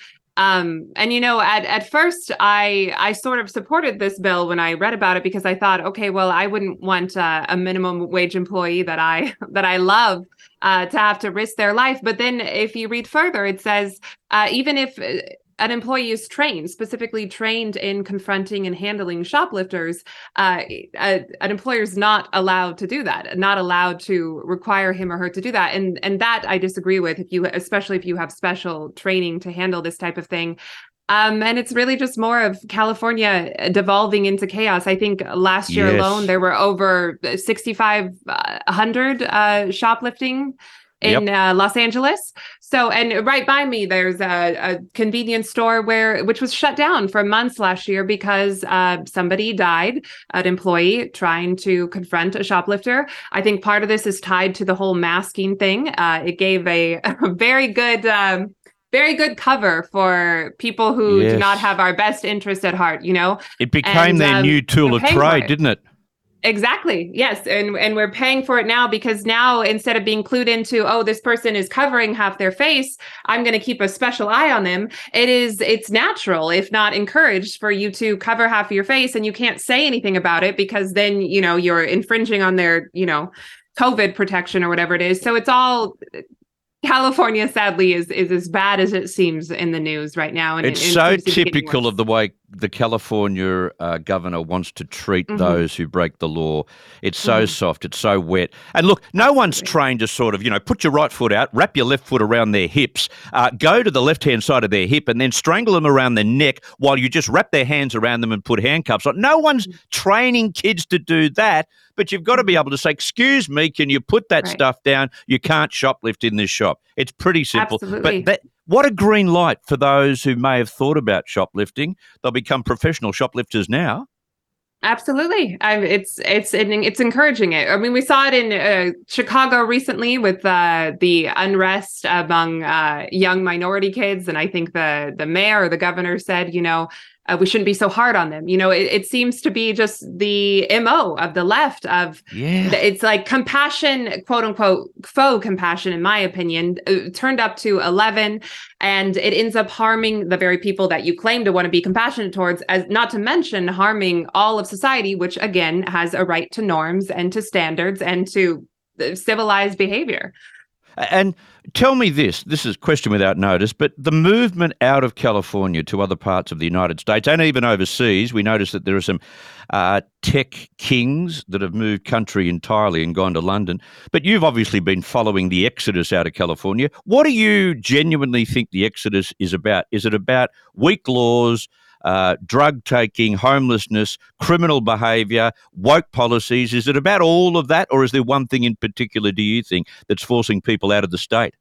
At first I sort of supported this bill when I read about it because I thought, okay, well, I wouldn't want a minimum wage employee that I love to have to risk their life. But then if you read further, it says even if an employee is specifically trained in confronting and handling shoplifters, an employer is not allowed to do that, not allowed to require him or her to do that. And that I disagree with, especially if you have special training to handle this type of thing. And it's really just more of California devolving into chaos. I think last year alone, there were over 6,500 shoplifting in Los Angeles. So, and right by me, there's a convenience store which was shut down for months last year because somebody died, an employee trying to confront a shoplifter. I think part of this is tied to the whole masking thing. It gave a very good cover for people who do not have our best interest at heart,
It became their new tool of trade, didn't it?
Exactly. Yes. And we're paying for it now because now instead of being clued into, oh, this person is covering half their face, I'm going to keep a special eye on them. It's natural, if not encouraged, for you to cover half of your face and you can't say anything about it because then, you're infringing on their, COVID protection or whatever it is. So it's all California, sadly, is as bad as it seems in the news right now. And
it's so typical of the way the California governor wants to treat those who break the law. It's so soft. It's so wet. And look, no one's trained to sort of, put your right foot out, wrap your left foot around their hips, go to the left-hand side of their hip and then strangle them around their neck while you just wrap their hands around them and put handcuffs on. No one's training kids to do that. But you've got to be able to say, excuse me, can you put that stuff down? You can't shoplift in this shop. It's pretty simple.
Absolutely.
But what a green light for those who may have thought about shoplifting. They'll become professional shoplifters now.
Absolutely. It's encouraging it. I mean, we saw it in Chicago recently with the unrest among young minority kids. And I think the mayor or the governor said, we shouldn't be so hard on them. It seems to be just the MO of the left it's like compassion, quote unquote, faux compassion, in my opinion, turned up to 11. And it ends up harming the very people that you claim to want to be compassionate towards, as not to mention harming all of society, which again has a right to norms and to standards and to civilized behavior.
And tell me this is a question without notice, but the movement out of California to other parts of the United States and even overseas, we notice that there are some tech kings that have moved country entirely and gone to London. But you've obviously been following the exodus out of California. What do you genuinely think the exodus is about? Is it about weak laws, drug taking, homelessness, criminal behaviour, woke policies? Is it about all of that, or is there one thing in particular, do you think, that's forcing people out of the state?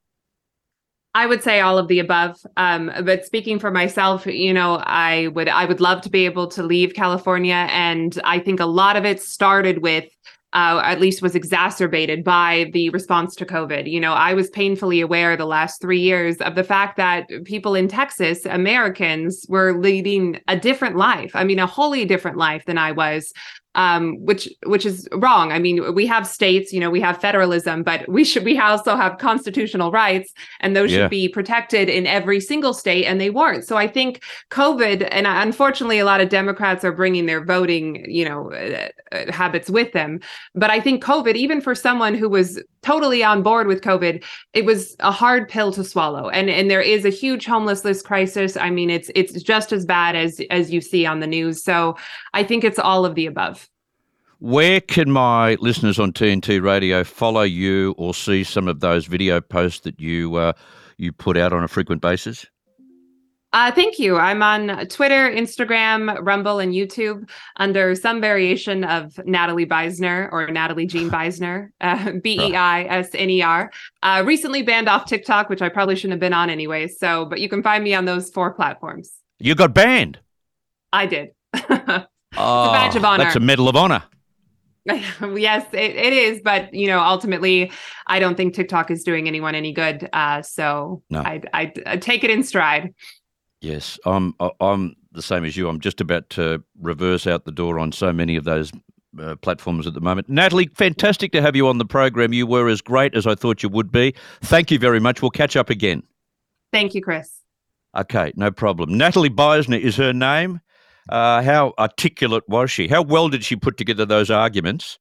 I would say all of the above. But speaking for myself, I would love to be able to leave California. And I think a lot of it started with at least was exacerbated by the response to COVID. I was painfully aware the last 3 years of the fact that people in Texas, Americans, were leading a different life. I mean, a wholly different life than I was. Which is wrong. I mean, we have states, we have federalism, but we also have constitutional rights, and those should be protected in every single state, and they weren't. So I think COVID, and unfortunately, a lot of Democrats are bringing their voting, habits with them. But I think COVID, even for someone who was totally on board with COVID, it was a hard pill to swallow. And there is a huge homelessness crisis. I mean, it's just as bad as you see on the news. So I think it's all of the above.
Where can my listeners on TNT Radio follow you or see some of those video posts that you put out on a frequent basis?
Thank you. I'm on Twitter, Instagram, Rumble, and YouTube under some variation of Natalie Beisner or Natalie Jean Beisner, Beisner. Recently banned off TikTok, which I probably shouldn't have been on anyway. But you can find me on those 4 platforms.
You got banned?
I did. It's a badge of honor.
That's a Medal of Honor.
Yes, it is. But, ultimately, I don't think TikTok is doing anyone any good. So no. I take it in stride.
Yes, I'm the same as you. I'm just about to reverse out the door on so many of those platforms at the moment. Natalie, fantastic to have you on the program. You were as great as I thought you would be. Thank you very much. We'll catch up again.
Thank you, Chris.
Okay, no problem. Natalie Beisner is her name. How articulate was she? How well did she put together those arguments?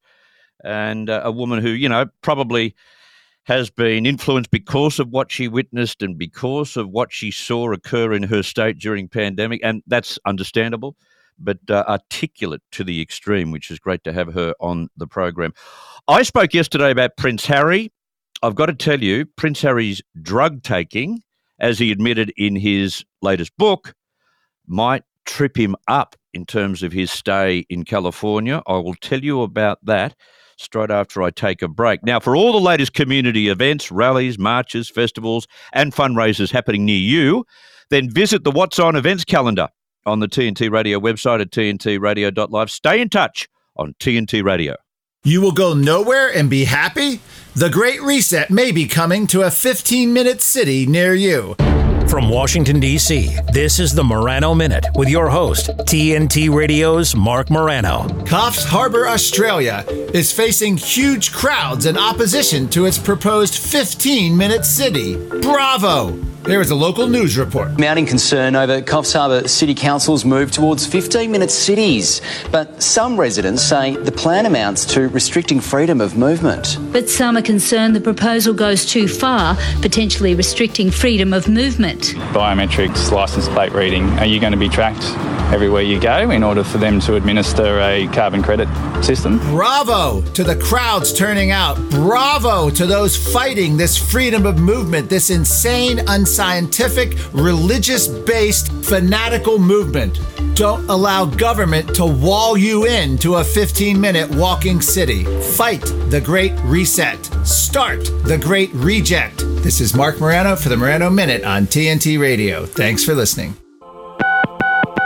And a woman who, probably has been influenced because of what she witnessed and because of what she saw occur in her state during pandemic, and that's understandable, but articulate to the extreme, which is great to have her on the program. I spoke yesterday about Prince Harry. I've got to tell you, Prince Harry's drug taking, as he admitted in his latest book, might trip him up in terms of his stay in California. I will tell you about that straight after I take a break. Now, for all the latest community events, rallies, marches, festivals, and fundraisers happening near you, then visit the What's On events calendar on the TNT Radio website at tntradio.live. Stay in touch on TNT Radio.
You will go nowhere and be happy? The Great Reset may be coming to a 15-minute city near you.
From Washington, D.C., this is the Morano Minute with your host, TNT Radio's Mark Morano.
Coffs Harbour, Australia is facing huge crowds in opposition to its proposed 15-minute city. Bravo! Here is a local news report.
Mounting concern over Coffs Harbour City Council's move towards 15-minute cities. But some residents say the plan amounts to restricting freedom of movement.
But some are concerned the proposal goes too far, potentially restricting freedom of movement.
Biometrics, licence plate reading, are you going to be tracked everywhere you go in order for them to administer a carbon credit system?
Bravo to the crowds turning out. Bravo to those fighting this freedom of movement, this insane, unscientific, religious-based, fanatical movement. Don't allow government to wall you into a 15-minute walking city. Fight the Great Reset. Start the Great Reject. This is Mark Morano for the Morano Minute on TNT Radio. Thanks for listening.
And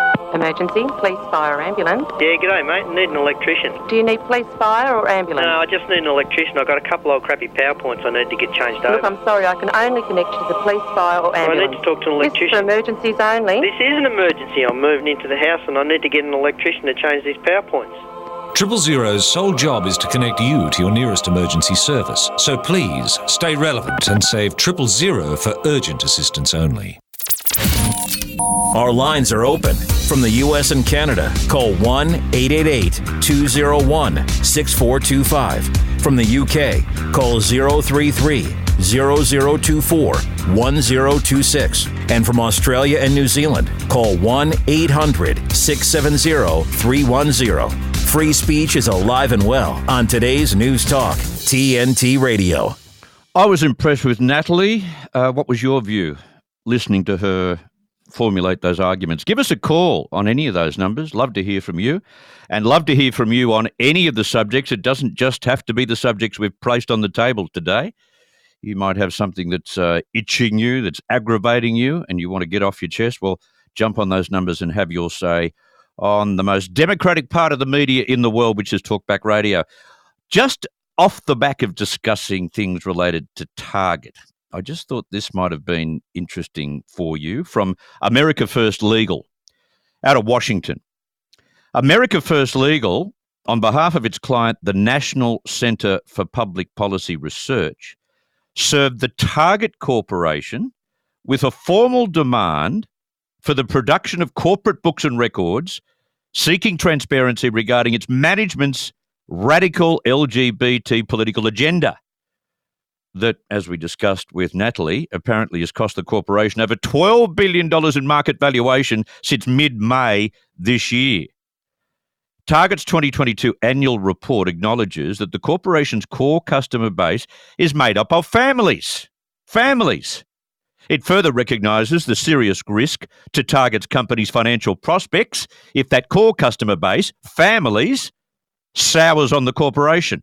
emergency? Police, fire, ambulance?
Yeah, g'day, mate. I need an electrician.
Do you need police, fire or ambulance?
No, I just need an electrician. I've got a couple of crappy power points I need to get changed
Look,
over.
I'm sorry, I can only connect you to the police, fire or ambulance.
I need to talk to an electrician.
This is for emergencies only.
This is an emergency. I'm moving into the house and I need to get an electrician to change these power points.
000's sole job is to connect you to your nearest emergency service. So please, stay relevant and save 000 for urgent assistance only.
Our lines are open. From the U.S. and Canada, call 1-888-201-6425. From the U.K., call 033-0024-1026. And from Australia and New Zealand, call 1-800-670-310. Free speech is alive and well on today's News Talk, TNT Radio.
I was impressed with Natalie. What was your view, listening to her formulate those arguments? Give us a call on any of those numbers. Love to hear from you, and love to hear from you on any of the subjects. It doesn't just have to be the subjects we've placed on the table today. You might have something that's itching you, that's aggravating you, and you want to get off your chest. Well, jump on those numbers and have your say on the most democratic part of the media in the world, which is Talkback Radio. Just off the back of discussing things related to Target, I just thought this might have been interesting for you from America First Legal out of Washington. America First Legal, on behalf of its client, the National Center for Public Policy Research, served the Target Corporation with a formal demand for the production of corporate books and records, seeking transparency regarding its management's radical LGBT political agenda that, as we discussed with Natalie, apparently has cost the corporation over $12 billion in market valuation since mid-May this year. Target's 2022 annual report acknowledges that the corporation's core customer base is made up of families. Families. It further recognises the serious risk to Target's company's financial prospects if that core customer base, families, sours on the corporation.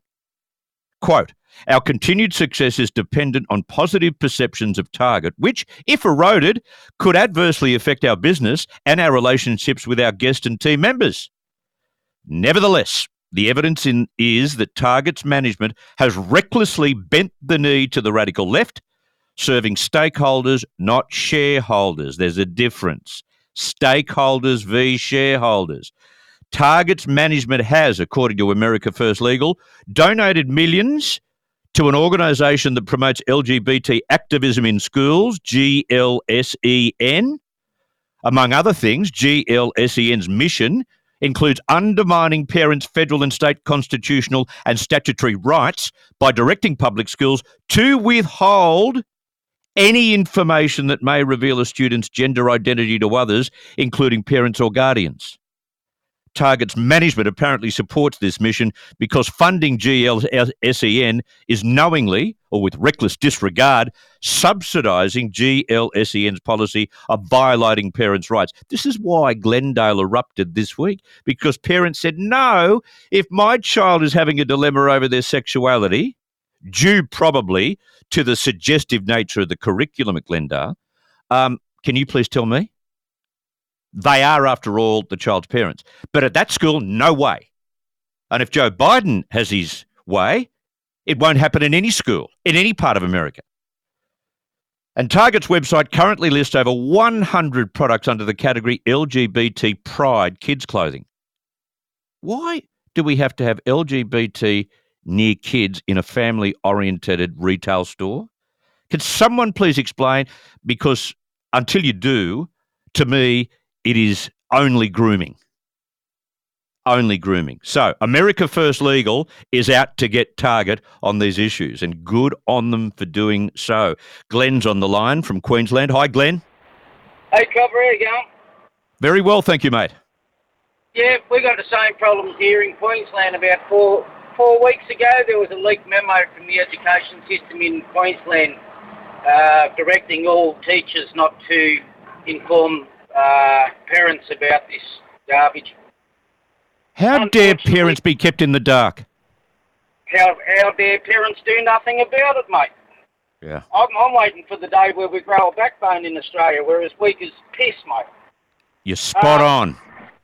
Quote, "Our continued success is dependent on positive perceptions of Target, which, if eroded, could adversely affect our business and our relationships with our guests and team members. Nevertheless, the evidence is that Target's management has recklessly bent the knee to the radical left, serving stakeholders, not shareholders." There's a difference. Stakeholders v. shareholders. Target's management has, according to America First Legal, donated millions to an organisation that promotes LGBT activism in schools, GLSEN. Among other things, GLSEN's mission includes undermining parents' federal and state constitutional and statutory rights by directing public schools to withhold any information that may reveal a student's gender identity to others, including parents or guardians. Target's management apparently supports this mission because funding GLSEN is knowingly, or with reckless disregard, subsidising GLSEN's policy of violating parents' rights. This is why Glendale erupted this week, because parents said, no, if my child is having a dilemma over their sexuality, due probably to the suggestive nature of the curriculum at Glendale, can you please tell me? They are, after all, the child's parents. But at that school, no way. And if Joe Biden has his way, it won't happen in any school, in any part of America. And Target's website currently lists over 100 products under the category LGBT Pride kids clothing. Why do we have to have LGBT near kids in a family-oriented retail store? Can someone please explain? Because until you do, to me, it is only grooming. Only grooming. So America First Legal is out to get Target on these issues, and good on them for doing so. Glenn's on the line from Queensland. Hi, Glenn.
Hey, Trevor, how you going?
Very well, thank you, mate.
Yeah, we got the same problems here in Queensland. About four weeks ago, there was a leaked memo from the education system in Queensland directing all teachers not to inform parents about this garbage.
How dare parents be kept in the dark?
How dare parents do nothing about it, mate?
Yeah.
I'm waiting for the day where we grow a backbone in Australia. We're as weak as piss, mate.
You're spot on.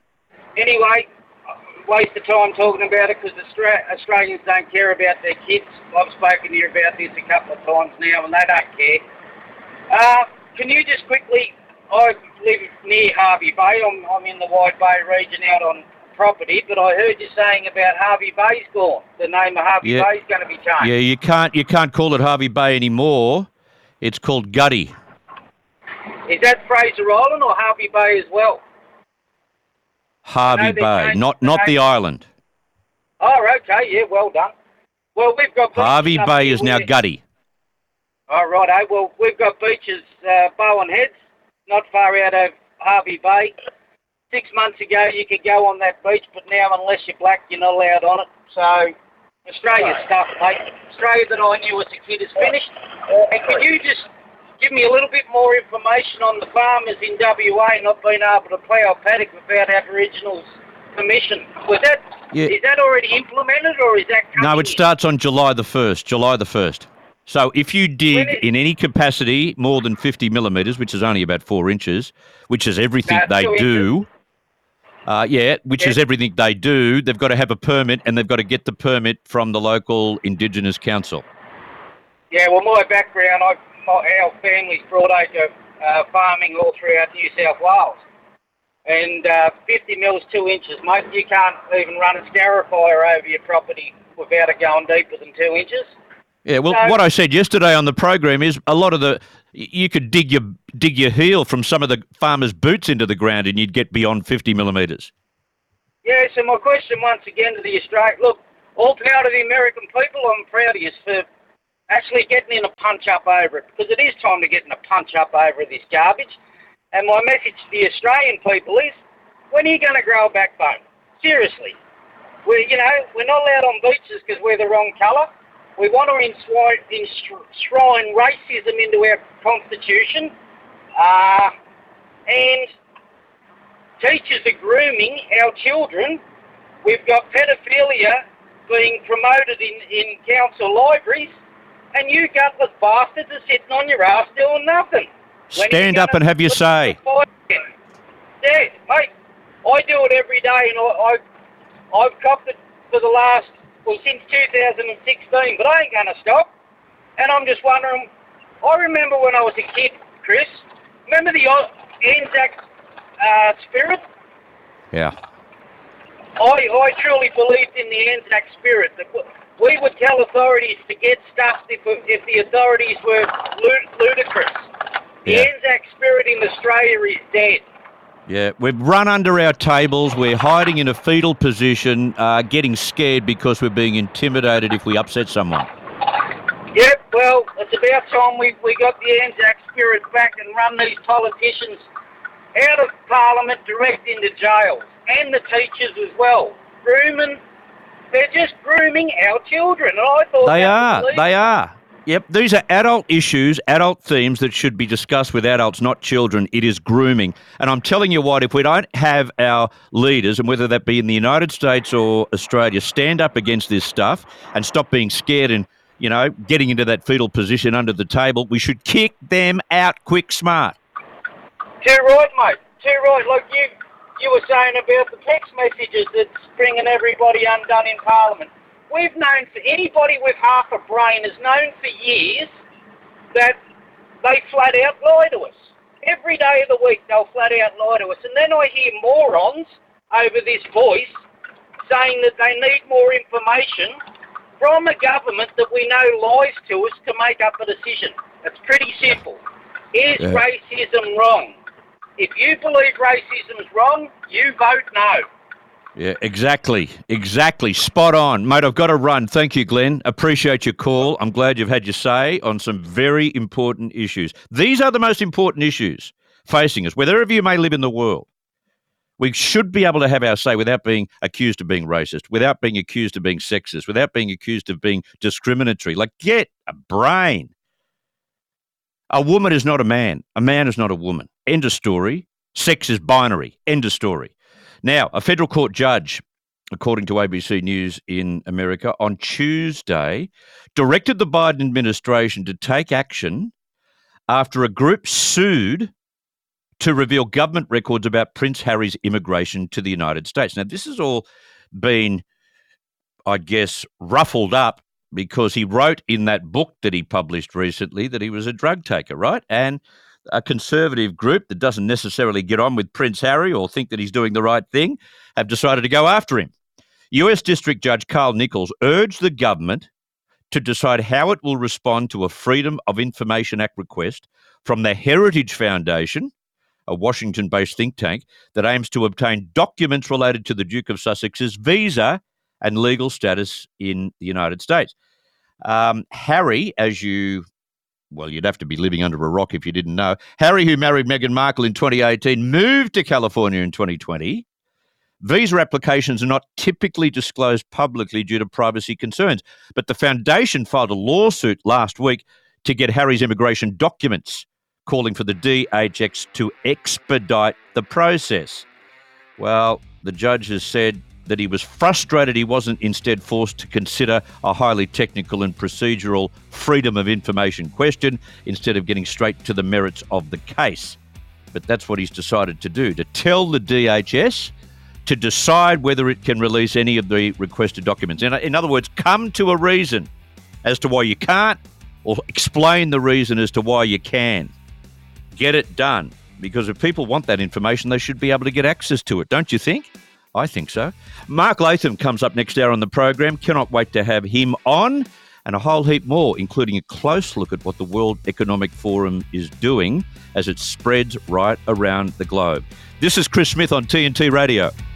Anyway, waste of time talking about it because Australians don't care about their kids. I've spoken to you about this a couple of times now, and they don't care. Can you just quickly? I live near Harvey Bay. I'm in the Wide Bay region out on property, but I heard you saying about Harvey Bay's gone. The name of Harvey Bay's going to be changed.
Yeah, you can't call it Harvey Bay anymore. It's called Gutty.
Is that Fraser Island or Harvey Bay as well?
Harvey Bay, not the island.
Oh, okay, yeah, well done. Well, we've got
Harvey Bay is now Gutty.
All right, well, we've got beaches, Bowen Heads, not far out of Harvey Bay. 6 months ago, you could go on that beach, but now, unless you're black, you're not allowed on it. So, Australia's stuff, mate. Australia that I knew as a kid is finished. And could you just give me a little bit more information on the farmers in WA not being able to plough a paddock without Aboriginals' permission? Is that already implemented, or is that coming?
No, it starts on July the 1st. So if you dig in any capacity more than 50 millimetres, which is only about 4 inches, which is everything they do, is everything they do, they've got to have a permit, and they've got to get the permit from the local Indigenous council.
Yeah, well, my background, our family's broadacre farming all throughout New South Wales. And 50 mils, 2 inches, mate, you can't even run a scarifier over your property without it going deeper than 2 inches.
Yeah, well, what I said yesterday on the program is a lot of you could dig your heel from some of the farmers' boots into the ground and you'd get beyond 50 millimetres.
Yeah, so my question once again to the Australian, look, all power to the American people, I'm proud of you for actually getting in a punch-up over it, because it is time to get in a punch-up over this garbage. And my message to the Australian people is, when are you going to grow a backbone? Seriously. We're not allowed on beaches because we're the wrong colour. We want to enshrine racism into our constitution. And teachers are grooming our children. We've got pedophilia being promoted in council libraries. And you gutless bastards are sitting on your ass doing nothing.
Stand up and have your say.
Yeah, mate, I do it every day, and I've copped it for since 2016, but I ain't going to stop. And I'm just wondering, I remember when I was a kid, Chris, remember the Anzac spirit?
Yeah.
I truly believed in the Anzac spirit, that we would tell authorities to get stuff if the authorities were ludicrous. The Anzac spirit in Australia is dead.
Yeah, we've run under our tables. We're hiding in a fetal position, getting scared because we're being intimidated if we upset someone.
Yep, well, it's about time we got the Anzac spirit back and run these politicians out of Parliament direct into jail, and the teachers as well. They're just grooming our children. And I thought
they are. Yep, these are adult issues, adult themes that should be discussed with adults, not children. It is grooming. And I'm telling you what, if we don't have our leaders, and whether that be in the United States or Australia, stand up against this stuff and stop being scared and, getting into that fetal position under the table, we should kick them out quick, smart.
Too right, mate. Too right. Like you were saying about the text messages that's bringing everybody undone in Parliament. We've known anybody with half a brain has known for years that they flat out lie to us. Every day of the week they'll flat out lie to us. And then I hear morons over this voice saying that they need more information from a government that we know lies to us to make up a decision. It's pretty simple. Is racism wrong? If you believe racism is wrong, you vote no.
Yeah, exactly. Spot on. Mate, I've got to run. Thank you, Glenn. Appreciate your call. I'm glad you've had your say on some very important issues. These are the most important issues facing us, wherever you may live in the world. We should be able to have our say without being accused of being racist, without being accused of being sexist, without being accused of being discriminatory. Like, get a brain. A woman is not a man. A man is not a woman. End of story. Sex is binary. End of story. Now, a federal court judge, according to ABC News in America, on Tuesday, directed the Biden administration to take action after a group sued to reveal government records about Prince Harry's immigration to the United States. Now, this has all been, I guess, ruffled up because he wrote in that book that he published recently that he was a drug taker, right? And a conservative group that doesn't necessarily get on with Prince Harry or think that he's doing the right thing have decided to go after him. US District Judge Carl Nichols urged the government to decide how it will respond to a Freedom of Information Act request from the Heritage Foundation, a Washington-based think tank that aims to obtain documents related to the Duke of Sussex's visa and legal status in the United States. Harry, you'd have to be living under a rock if you didn't know. Harry, who married Meghan Markle in 2018, moved to California in 2020. Visa applications are not typically disclosed publicly due to privacy concerns, but the foundation filed a lawsuit last week to get Harry's immigration documents, calling for the DHS to expedite the process. Well, the judge has said that he was frustrated he wasn't instead forced to consider a highly technical and procedural freedom of information question instead of getting straight to the merits of the case. But that's what he's decided to do, to tell the DHS to decide whether it can release any of the requested documents. In other words, come to a reason as to why you can't, or explain the reason as to why you can. Get it done. Because if people want that information, they should be able to get access to it, don't you think? I think so. Mark Latham comes up next hour on the program. Cannot wait to have him on, and a whole heap more, including a close look at what the World Economic Forum is doing as it spreads right around the globe. This is Chris Smith on TNT Radio.